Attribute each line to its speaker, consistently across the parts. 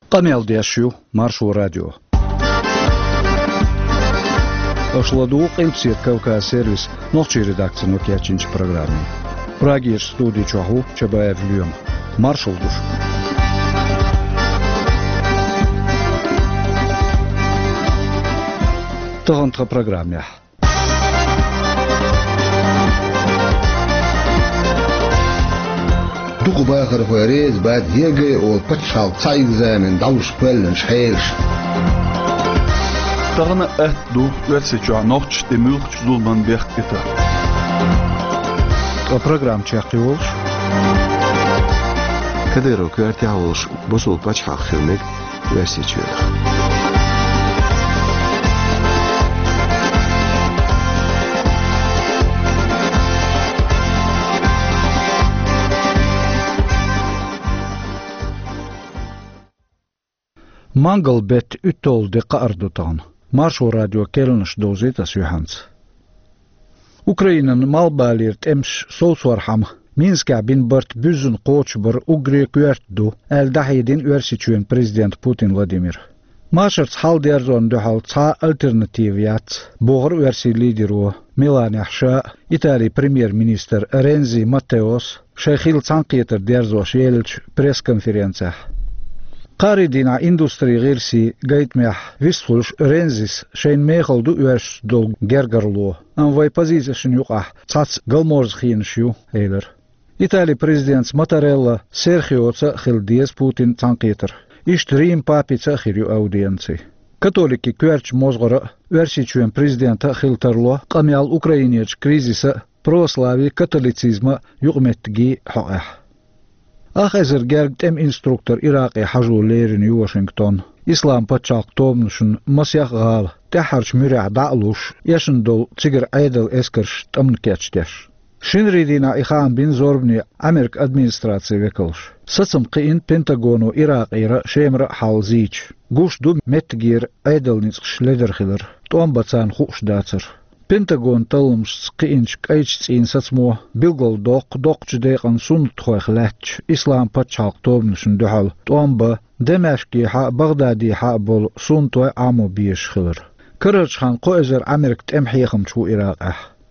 Speaker 1: قميل ديشيو مارشو راديو أشلدوق إمسير كوكا سيرفيس نوتشي редакция نوكياتشينش программы. Прагиш студии чаху чабаев люем. Маршал душ. Тохонтха программе.
Speaker 2: دوق باخر فاريز بعد هيجي وبتشال صايغ زامن داوش بلن شحيلش
Speaker 3: تغنى دو ورسيتشو نوتش دملخش دولمان بيختتا
Speaker 1: программ чахтиолш
Speaker 2: كديرو كارتياولش بوصل باتشا خيمك ورسيتشو
Speaker 1: Mangel bet utol de qaardutaan. Marsho radio kelnš dozitas juhans. Ukrainan malbaalirt ems solswarham. Minska bin bart büzün qoçbur ugri kuertdu el dahidin uersituen president Putin Vladimir. Marsharts halderzon de haltsa alternativiat. Boğur uersi lideru Melania Sha, Itali premier minister Renzi Matteos, Sheikhil Tsankieter derzosh yelch presskonferencja. قاردين إندستري غيرسي قايت مح ويسفلش رينزيس شين ميخل دو يرش دول جرجرلو أن فاي بازيزشن يقع تاتس قلمورز خين شيو هيلر إيطالي بريزيدنت ماتاريلا سيرخيو تسأخل ديز بوتين تانقيتر إشترين بابي تأخيريو أودينسي كاتوليكي كويرش موزغرة ورشيشوين بريزيدنت تأخيلترلو قميال أوكراينيج كريزيس بروسلافي كاتوليتسيزم يقمتجي حقح آخر جرد إنستركتور عراقي حجو ليرن واشنطن إسلام بتشاق تومنشن مسيح غال تحرش مرع دعلوش يشندل تيجر عيدل اسكرش تمن كاتشتش شنريدينا إخان بين زوربني أمريك أدمينستراتسي ويكلش سسم قين بنتاغونو عراقي شيمر حال زيج قوش دو متجير عيدل نسخش لدرخلر توم بطان خوش داتر Pentagon talums qinch qaych in satsmo bilgol doq jdeqan sun txox lach islam patchaq tobnusn duhal tomba demashki ha baghdadi ha bol sun toy amo bish khir karach khan qoezer amerik temhiykham chu iraq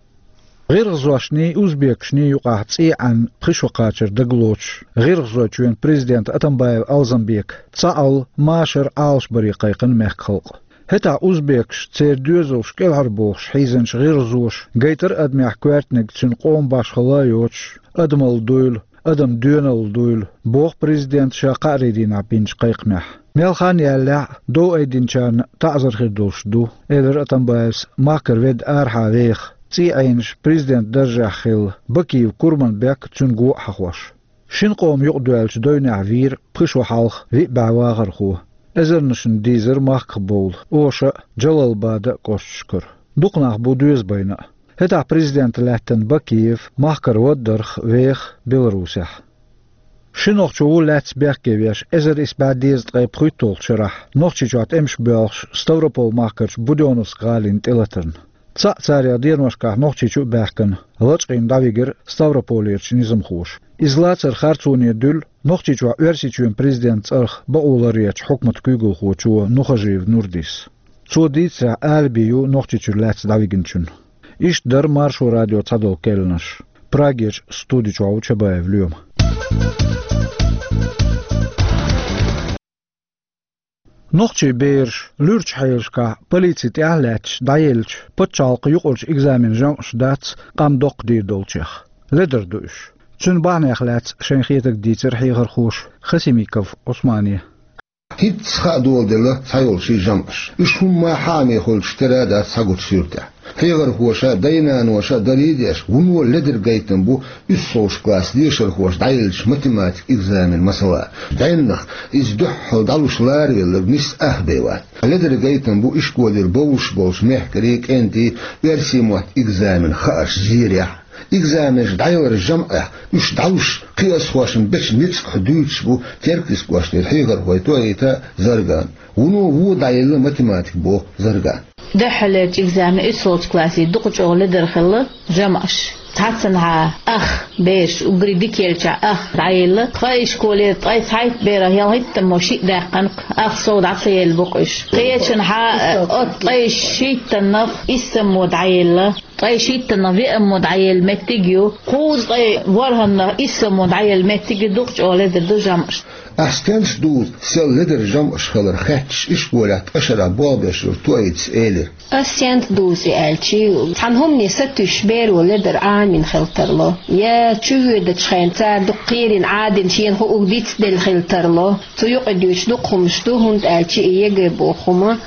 Speaker 1: غير زواشني أوزبيكشني يقع عن خشوقاتر دقلوش غير زوجين بريزيدنت أتنبايب ألزنبيك تسأل ماشر آلش بريقيقن مخلق هتا أوزبيكش تير دوزوش كل هربوش حيزنش غير زوش جيتر أدمي حكوارتنك تنقوم باش خلايوش أدمال دويل أدم دونال دويل بوغ بريزيدنت شاقا ريدين عبينش قيقمح ميلخان يالع دو ايدين شان تعزر خدوش دو إذر أتنبايس ماكر ويد آرحا ويخ تي عينش بريزيدنت درجة خيل بكيو كورمان بيك تنقو حخوش شنقوم يقدوالش دوين عفير بخشو حالخ في بعواغر خوه أزرنشن ديزر ماقبول أوشا جلال بادا قوشكر دقناخ بودوز بينا هتا بريزيدنت لاتن بكيف ماقر ودرخ ويخ بيلاروسيح شنوخ شو لاتس بيحكيوش ازر اسباد ديزت غيب خيطول شرح نوخشي جوات امش بيالش ستوروبول ماقرش بودونوس غالين تلترن تساريا ديرمشكاح نوخشي شو بيحكن لچقين داويگر ستوروبوليرش نظم خوش إزلاتر خارتوني دول نوخشي جو ورسيتشون بريزيدنت أرخ بأولارياتش حكمة كيغل خوشو نوخجيف نورديس سو ديتسا آلبيو نوخشي جو لاتس داويگنشون إيش در مارشو راديو تادل كيلنش براغيش ستودي جو چبايف اليوم نوخشي بيرش لورش حيلشكا بوليتي تعلاتش دايلش بتشالق يقولش إكزامين جانش داتس قام دوق دير دولشيخ لدر دوش تشن باني أخلات شنخيتك ديتر حيغر خوش خسيميكوف عثمانية
Speaker 2: هيت سخادول دلا سايول شي جمش يشهم ما حامي خل اشترادا ساقوت سيرتا حيغر خوشا دينان وشا دريديش ونو لدر قيتن بو يسوش كلاس ديشر خوش دايلش ماتيماتيك إكزامين مسلا دينخ إزدحل دالوش لاري لبنس أهبيوات لدر قيتن بو إشكودر بوش محكريك انتي يرسيموات إكزامين خاش زيريح إكزامش دايور الجمعة مش داوش قياس واشن بش نتس حدودش بو تركز واشن الحيغر هو تويتا زرقان ونو هو دايل ماتيماتيك بو زرقان
Speaker 4: دحلت إكزام إصوت كلاسي دقج أغلى درخل جمعش تحسنها أخ بيش وقريدك يلجع أخ عيلة طايش كولي طايس هايت بيرا يلهيت موشي داقن أخ صود عصي البقش قيتشنها طايش شيت النف اسم ودعيلة طايشيت النبي مدعيل متجيو قوز طاي ورهن اسم مدعيل متجي دوقش أولاد الدجامش
Speaker 2: أستنش دوز سل لدر جمعش خلر خاتش إش بولات أشرا بوابش تويتس إيلر
Speaker 5: أستنش دوز إلشي تنهم نستو شبير ولدر من خلترلو يا تشوفي دتشخين تار دقيرين عادن شين هو أقديت دل خلترلو تيوق ديوش دقهم شتوهن إلشي يجي بوخما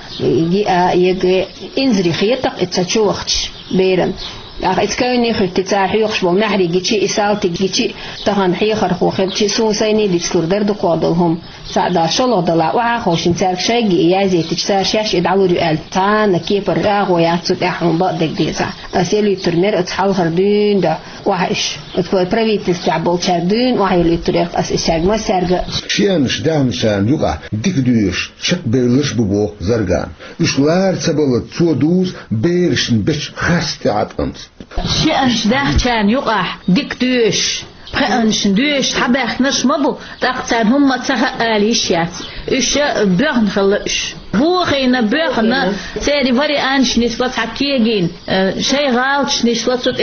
Speaker 5: يجي إنزري خيطق إتشوخش بيرن إتكوني خلت تاحيوخش بمحري جيتشي إسالتي جيتشي تهان حيخر خوخبتشي سونسيني ديتسلور درد قادلهم سعدا شلو دلا وعاخوشن تارك شاقي يازي تجسار شاش إدعو رؤال تان كيبر راغو ياتسوت أحرم بقدك ديزا أسيلي ترنر اتحال خردون دا وحش اتكوي بريفيت استعبال شاردون وحيلي تريق أس إساق ما سارق
Speaker 2: شيانش داونشان يقع ديك دوش شك بيرلش ببو زرقان إشلار تبالت سو دوز بيرشن بش خاستعات أنت
Speaker 4: شيانش داونشان يقع ديك دوش خانش دوش حباخ نش مبو تقصان هم تسخ آليشيات إيش بيخن خلش بوخينا بيخنا سيري فري أنش نسلت حكيجين شيء غالش نسلت صوت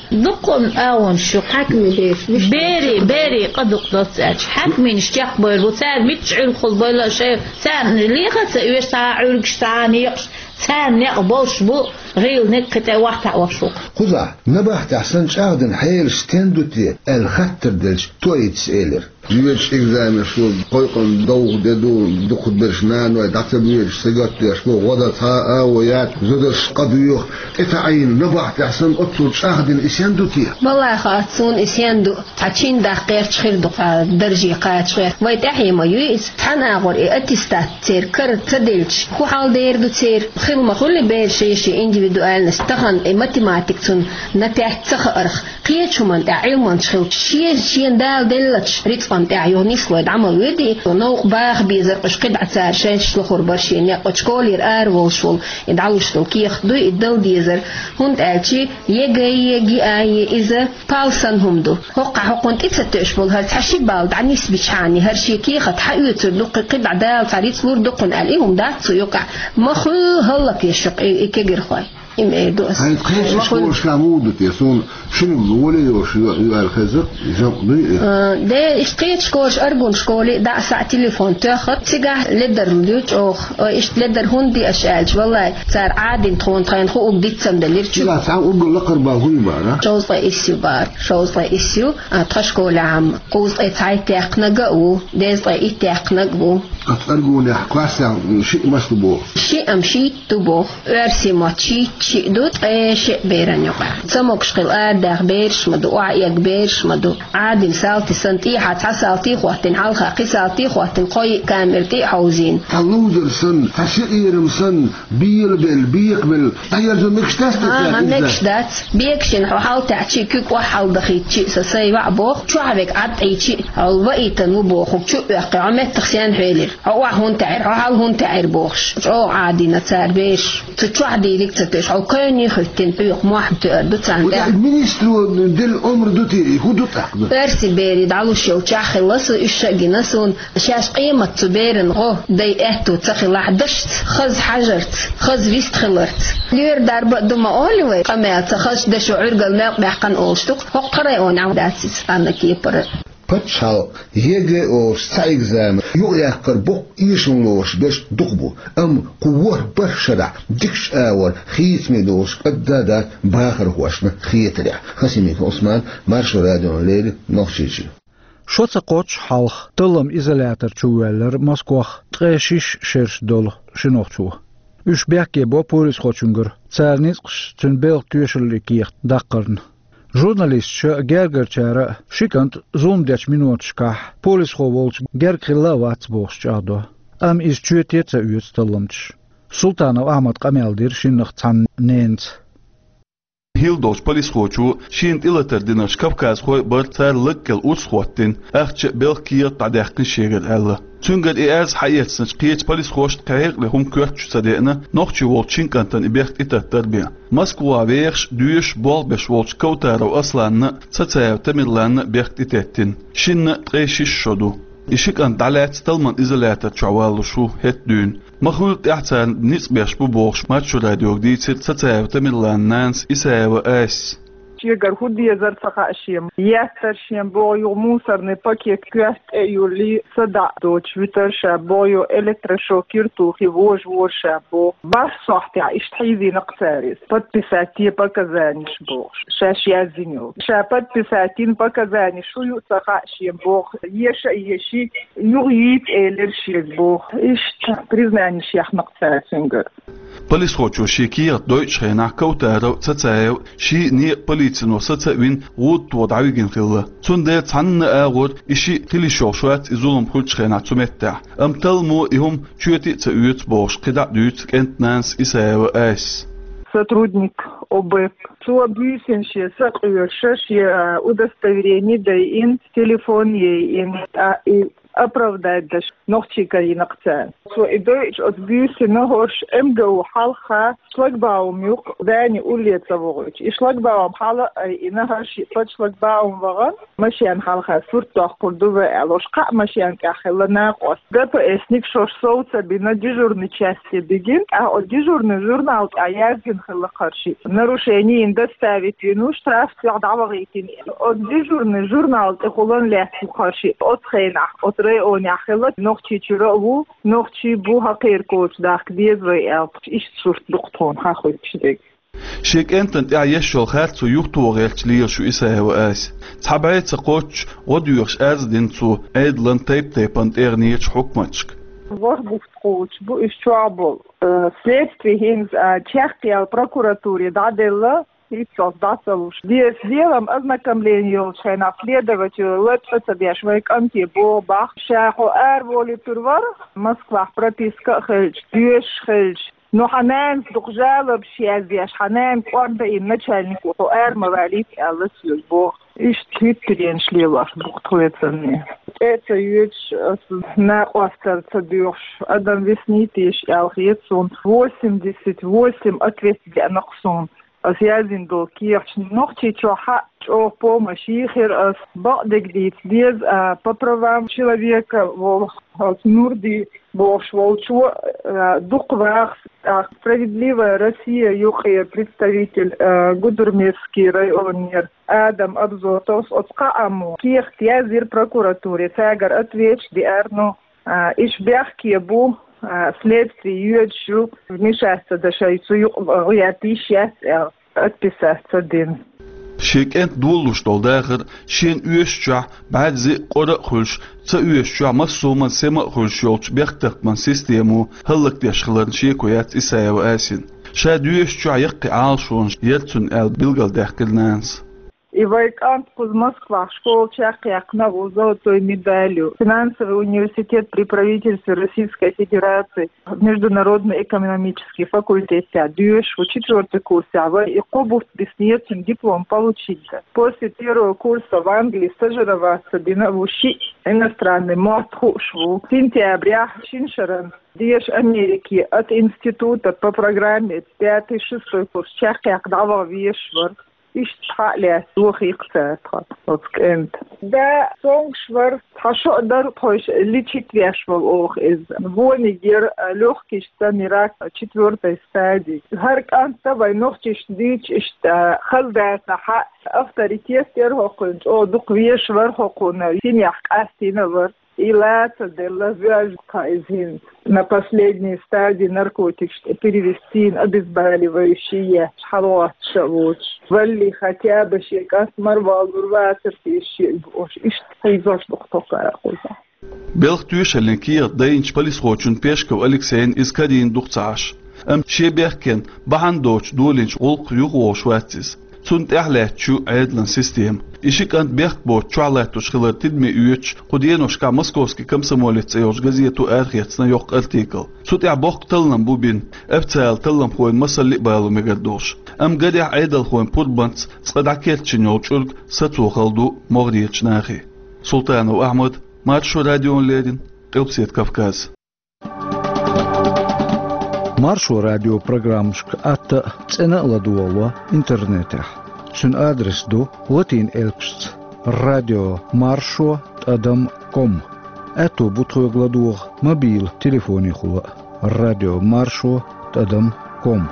Speaker 4: دقن أون شو
Speaker 5: حكمي
Speaker 4: بيري قد قدرت حكمي نشتاق بيرو سار متشعر خل بيلا شيء سار ليه سيوش ساعرك شتانيقش سار نقبلش بو غير نكتة واحدة وشوق
Speaker 2: خذا نبح تحسن شاهدن حير ستندوتي الخطر دلش تويتس إيلر يوش إكزامي شو قيقن دوغ دو دخد برشنان ويدعت بيش سيقات يشبو غضتها ويات زدش قديوخ إتعين نبح تحسن أطلب شاهدن إسياندوتي
Speaker 5: والله خاصون إسياندو تحشين داقير تخير دقا درجي قاعد شخير ويتحي ما يويس تحنا غور إتستات تير كر تدلش خو حال دير دو تير خير ما خل بير شيشي individual نستخن ماتيماتيكسون نتاح تخرخ قيتشو من تعلم شخيل شين دال دلتش ريتفان تاعيو نسلو عمل يدي نوق باخ بيزر قش قدع تار شاش لخور برشين يقش كولير وشول يدعوش كيخ دو يدل ديزر هند ألشي يجي إذا بالسن هم دو حقن تتشبل هل تحشي بالد عن نسبة شعني هرشي كيخ تحقيت لق قدع دال تعريت فور دقن عليهم دات يقع مخو هلك يشق يكجر خوي
Speaker 2: هاي تخيش شكوش كامودت يسون شنو ولي وش الخزق جنبي
Speaker 5: ده اشتيت شكوش أرجون شكولي ده ساعة تليفون تاخد سجاه لدر لوج أو إشت لدر هندي أشالش والله صار عادي تخون تخين خو بديت سندلير شو
Speaker 2: لا ساعة أقول لقرب هوي بارا
Speaker 5: شوز لا إسيو بار شوز لا إسيو تخشكول عام قوز إتعي تاقنجو داز لا إتاقنجو
Speaker 2: أرجون يحكواس شيء مسلوبه
Speaker 5: شيء أمشي تبوه أرسي ماتشي شيء دوت شيء بيرن يقع سموكش قل داخ بيرش مدو وعيك بيرش مدو عادي سالتي سنتي حتى سالتي خواتن حلقة قسالتي خواتن قوي كامرتي حوزين
Speaker 2: اللوزر سن هشئيرم سن بيقبل أيال زو مكشتاس
Speaker 5: مكشتات بيكشن حاول تعشي كيك وحال دخيت شيء سسي وعبوخ شو عبك عد أي شيء أو وقيتن وبوخ شو يقع عمت تخسيان حيلر أو هون تعير حال هون تعير بوخش أو عادي نتسار بيش تشو عدي ليك تتش أو كاني خلتين بيق موحد دوت عند
Speaker 2: المينسترو دل عمر دوتي هو دوت أخذ
Speaker 5: أرسي بيري دعلو شو تشاخي لصو إشاقي نسون شاش قيمة تبيرن غو داي اهتو تخي لحدشت خز حجرت خز فيست خلرت لير دارب دوما أولي قمات خز دشو عرقل ماق بحقن أولشتوك وقرأون عوداتيس أنا كيبر
Speaker 2: بتشال يجي أو سايغزام يقيقر بق يشنلوش بش دقبو قوة برشرع دكش آور خيت ميدوش قدادا باخر هوشنا خيترع خسيميك عثمان مارشو راديو ليل نوخشيشي
Speaker 1: شوца قوش حالخ تلم إزالاتر چوالر مسكوخ تغيشيش شرش دول شنوخچو üç bäkke bo polis xoçungur çarnis qış tünbel tüyşüllikiq daqırn jurnalist gergerçara şikant zoom dech minutschka polis xovolç gerkilla vat boşçado am is çütetsa üyt tılımç Sultanov Ahmet Qameldir şinniq çan nens
Speaker 3: Hildos polis خوچو شين إلتر ديناش كافكاز خوي برتر لكل أرسخوتين أخش بلقية تعدقن شيغل ألا تونغر إياز حياتسنش قيت بوليس خوش قايق لهم كورتش صديقنا نوخشي والتشين كانتن إبيخت إتا التربية مسكوا ويخش دوش بول بش والتش كوتارو أصلانا تتايو تمرلانا بيخت إتاتين شين قيشيش شدو إشيك أن دعلات تلمن إزالات تعوالو شو هت دون مخلوط إحتان نسبيش ببوغش ماتشو راديو جديد تتايو تمرلانا نانس إسايو آس
Speaker 6: Чегар худия зарцахашем. Ястаршем бою мусорный пакет квест эюли сада доч витерша бою электрошокер тухи вож ворша бо. Баш сохтя иштхизи нaqtaris. Подписати показаниш бо. Шаш язиню. Ша подписатин показаниш шую цахашем бо. Еша еши юрит элершиз бо. Ишт признаниш ях нaqtaрингер.
Speaker 3: Полис хочо шикир Deutsch хена каутаро цацаев ши ни полицин васацавин вуд водавигин хилла цунде цанна агор иши хилишошват изулум хулч хена цуметта амталму ихум чуети цают бош кида дют кентнанс исаева ас
Speaker 6: сотрудник ОБЭП. Суабюсенши сакъюшеши удостоверение да ин телефон ей ин оправдать даш нохчика и нaqtan. So in Deutsch от büsene horsch emgo halcha schlagbaum юк дани улица вогч. И schlagbaum hala ina harshi pat schlagbaum wagan машиан halcha фуртах курдува алошка машиан кахелна qos. ДПС ник шош соуца бина дежурной части бегин, а от дежурный журнал аязгин хилла харши. Нарушение им доставить вину штраф тягдавагитин. От дежурный журнал техулан леху харши. От хейна от رأوني أخلت نقطي تراو نقطي بوها غير كوت داك ديز رأي إيش صورت دكتور هاخد شديك
Speaker 3: شيك أنت تعيش الخير تو يختو غيرت ليه شو إساه وآس تحبعي تقوتش وديوش أزدين تو أيدلن تيب أنت إغنيش حكمتشك
Speaker 6: وربوفت قوتش بو إشتوابل следствие هينز تشيختي البروكوراتوري دادلا и создаться лучше. Здесь делом ознакомления шайна следователю лучше себе швейканти бобах шаху воли турвар Москва прописка хельч дюш хельч но ханан духжалоб шиазяш ханан корда и начальник мавалит алыс бог иштитрен шлилаш бухтвецне это юч на остаться дюш адам веснитиш алхетсон 88 ответственных сон أسيازين دول كيرش نقطي تروحا أو помощи خير بعد جديد ديز ببروام человека в Нурди бош волчу духвах справедливая Россия юхи представитель Гудермесский районер Адам Абзотов отскааму ких тязир прокуратуре тягар ответь диарно ишбяхки бу следствие юджу вмешаться дашайцу юятишьяс отписаться дин.
Speaker 3: شيك أنت دولوش دولداخر شين يوشجع بعد زي قرأ خلش تيوشجع مصوما سما خلش يولش بيختق من سيستيمو هلك ديشخلن شيكويات إسايا وآسين شاد يوشجع يقي عالشون يرتون بلغل داخل نانس
Speaker 6: Ивайкант из Москвы, школа Чахяк, новую золотую медалью. Финансовый университет при правительстве Российской Федерации, Международный экономический факультет Дюш, 4-й курс, и Кобув бессмертный диплом получить. После первого курса в Англии стажироваться, учить иностранный мастхушву. В сентябре Шиншерен, Деш Америки, от института по программе 5-6 курс Чахяк давал вешвар. إشتغل سوخي قصاتها وكنت ده سونغ شور تحشو قدر تحش اللي تشتريش بالأوخ إز بوني جير لوخ كيش تميراك تشتورت استادي هرك أنت تبعي نوختش ديش إشت خلدات حق أفتري تيستير هقنج أو دقويش ور هقونا سينيح قاستينا ور إلا تدل вяжет кайзин. На последней стадии наркотик перевести обезболивающие шалот шалот. Вали хотя бы шейкас марвал урватер тиши ош ишт доктора хоза.
Speaker 3: Белх тюшелен кир дайнч полис хочун пешков Алексеин искадин духцаш. Шебехкен бахан доч дулинч олк югош ватис. Sunt ehlətçü aydlan sistem. İşik ant berkbo çualattuş xılar tidmi üç, qudiyenoşka Moskovski komsomolets gazetu arxiyetsna yok artikl. Sut bok talnan bu bin, eftsal tallan xoyn masalli bayalı megaddoş. Am gadih aydal xoyn purbants, sqadakelçin yolçurg, satsu xaldu mogdiyechnaxi. Sultanov Ahmad, Marsho radionlerin, Qilpset Kafkaz.
Speaker 1: Marsho radio programmsk atta tsena laduwa internetah. Sun adres do latin elpst radio marsho.com. Ето бутгладур мобил телефони хула radio marsho.com.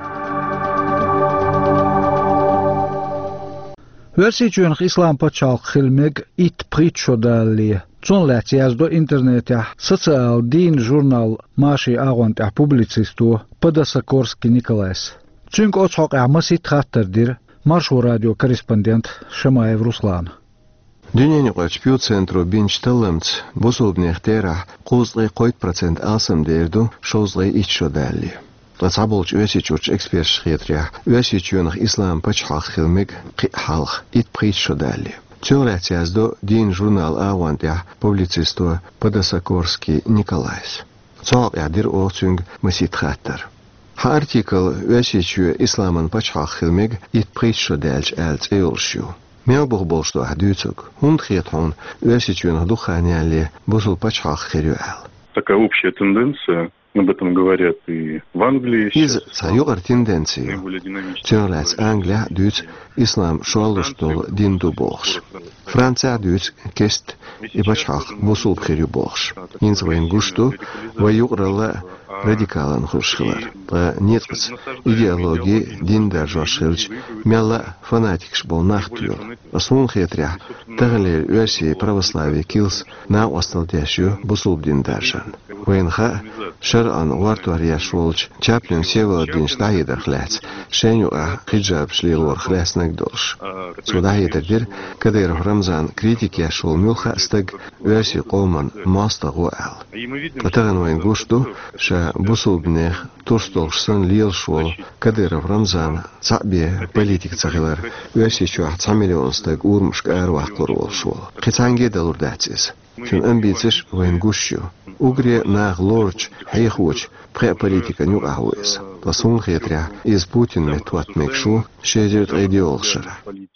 Speaker 1: Versijön islam paçal xilmeg it pritshodali. Цон латяз до интернета социал дин журнал Маши Агвант публицисту Подосокорский Николаевс. Цюнг оцхок амасит хаттардир Маршо радио корреспондент Шамаев Руслан.
Speaker 7: Дюнени қочпиу центру бинчтылымц бусулбнех тера қузлы қойт процент алсым дерду шозлы итшодали. Лацаболч өсичурч эксперт шхетря өсичунах ислам пачхах хилмиг қихалх ит притшодали. Цюрацяздо дин журнал Агвантя публицисту Подосокорский Николаевс. Цоқ ядир оцюнг масит хаттар. Ха артикл өсичу исламан пачхах хилмиг ит притшодалч алц эйлшу. Мелбух болшту ахдюцук. Хетхун өсичун духаняли бусул пачхах хирюал.
Speaker 8: Такая общая тенденция, об этом говорят и в Англии.
Speaker 7: Из саюгар тенденции. Тюрляц Англия дюц ислам шуалуштул динду бохш. Франция дюц кест и пачхах бусул хирю бохш. Инзвайн гушту ваюграла радикалан хушхилар. Нетқыц идеологии диндар жошхилч мяла фанатикш бол нахтур. Асун хетря тагылер версии православия килс на осталдящу бусул диндаршан. Венха шаран вартуария шолч чаплин севалдин штаидер хлец. Шенюа хиджаб шлилор хлец нагдолш. Судаидер кадыр Рамзан критики шол мюлха стаг версии қолман маста гуал. Атаган вен гушту ша бусул бнех турстолшсан лил шол кадыров Рамзан цабе политик цагылар версии чуа 1 миллион стаг урмшк арвахлор бол шол. Қицанге далур датсиз. Чун амбициш вен гушю. Угре нах лорч хайхуч пре политика ню ахуэс. Ласун хетря из Путин метуат мекшу шезет идеолшера.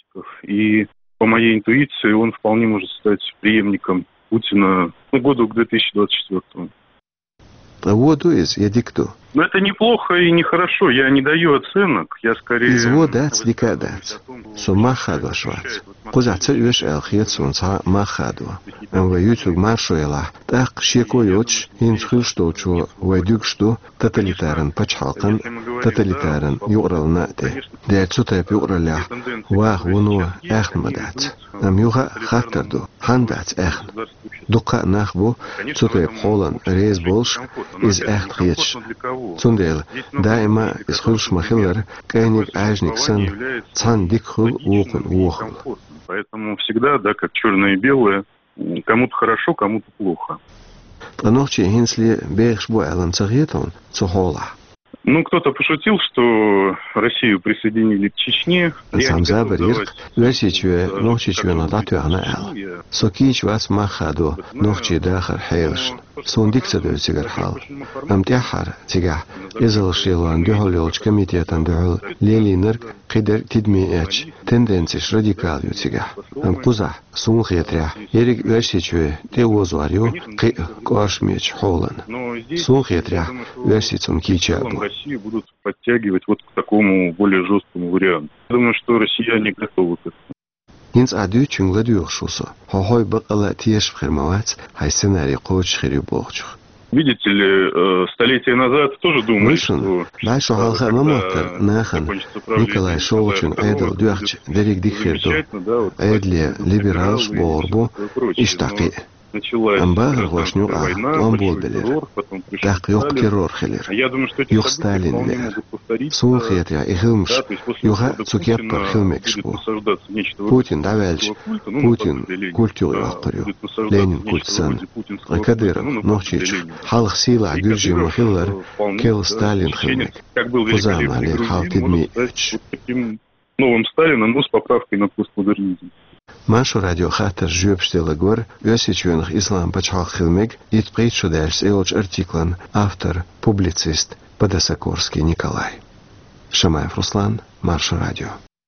Speaker 8: И по моей интуиции он вполне может стать преемником Путина году к 2024.
Speaker 7: Воду из ядикту.
Speaker 8: Но это неплохо и нехорошо, я не даю оценок, я скорее...
Speaker 7: Из водац дикадац. Со махадва швац. Кузацер юш элхиет сунца махадва. Ютюг маршуэла. Так шеко йоч инсхилшточу вайдюгшту тоталитарен пачхалкан тоталитарен юралнате. Дерцутайп юраля вах вуну эхнмадац. Юха хаттарду хандац эхн. Дука нахбу цутайп холан рейз больш из эхн хьеч. Цундел дайма из хулш махилар кайник ажник сан цан дикхул ухун ухул.
Speaker 8: Поэтому всегда, да, как черное и белое, кому-то хорошо, кому-то плохо.
Speaker 7: Панохчи хинсли бейхшбу алан цагетон цухола.
Speaker 8: Ну, кто-то пошутил, что Россию присоединили к Чечне.
Speaker 7: Сам заберир, версичуе нохчичуе на дату анаэл. Сокич вас махаду нохчи дахар хейлш. Сондикса дövсигер хал. Амтяхар тига изылшилан дөхөлөч комитетан дөхөл лелинер кидер тидмиэч тенденциш радикал ютига. Ампуза сун хетря ерик версичуе теозуарю ки коашмеч холан. Сун хетря версицун кичабу.
Speaker 8: Россию будут подтягивать вот к такому более жесткому варианту. Я думаю, что россияне готовы к этому.
Speaker 7: Инц адю чунгла дюхшусо. Хохой бакала тиеш бхирмавац, хай сценарий коуч хири бохчух.
Speaker 8: Видите ли, столетия назад тоже думали, что...
Speaker 7: Дальше халха маматер нахан Николай Шолчун эдл дюхч дерик дикхирду. Эдли либералш борбу иштаки. Амбар глашню он болделер. Так yok террор хелер. Yok Сталин лер. Сун хетя и хилмш. Юха цукеппер хилмекшбу. Путин давельч. Путин культур акырю. Ленин культсан. Кадыров нохчич. Халх сила гюржи мохиллер. Кел Сталин хилмек. Кузама лер хал тидми.
Speaker 8: новым Сталином, но с поправкой на постмодернизм.
Speaker 7: Маршу радио хатер жюбстеле гор, ösичвенх ислам бачхах хилмег, ит притшудельс элоч артиклан, автор, публицист, Подосокорский Николай. Шамаев Руслан, Маршу радио.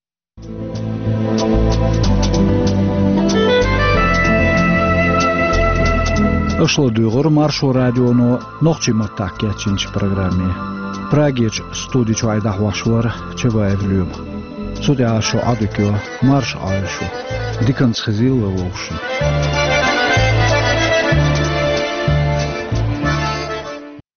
Speaker 1: Ошло дюгор Маршу радионо нохчиматтак ячинч программе. Прагеч студич айдах вашвар чеваевлюм. Судя ашо адыкё марш айшу. Диканс хзилла вошин.